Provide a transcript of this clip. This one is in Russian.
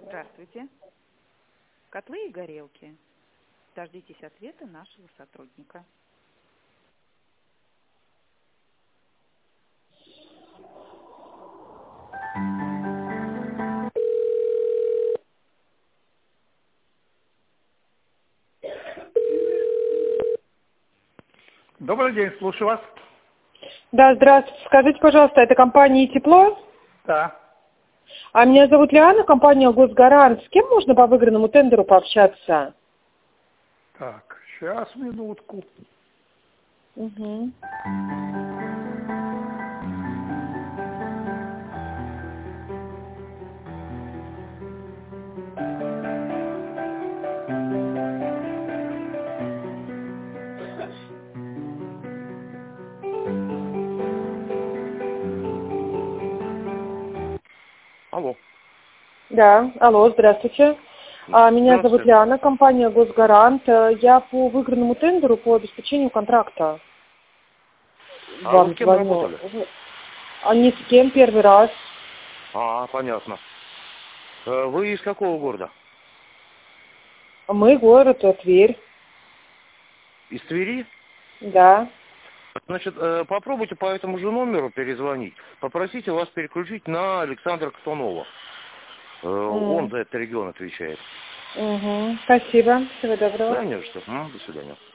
Здравствуйте. Котлы и горелки. Дождитесь ответа нашего сотрудника. Добрый день, слушаю вас. Да, здравствуйте. Скажите, пожалуйста, это компания «Тепло»? Да. А меня зовут Лиана, компания «Госгарант». С кем можно по выигранному тендеру пообщаться? Так, сейчас, минутку. Угу. Алло. Да, алло, здравствуйте. Меня зовут Лиана, компания «Госгарант». Я по выигранному тендеру по обеспечению контракта. А Вам вы с кем звоню. работали? А ни с кем, первый раз. Понятно. Вы из какого города? Мы город Тверь. Из Твери? Да. Значит, попробуйте по этому же номеру перезвонить. Попросите вас переключить на Александра Катунова. Он за этот регион отвечает. Угу. Спасибо. Всего доброго. Да, не за что. До свидания.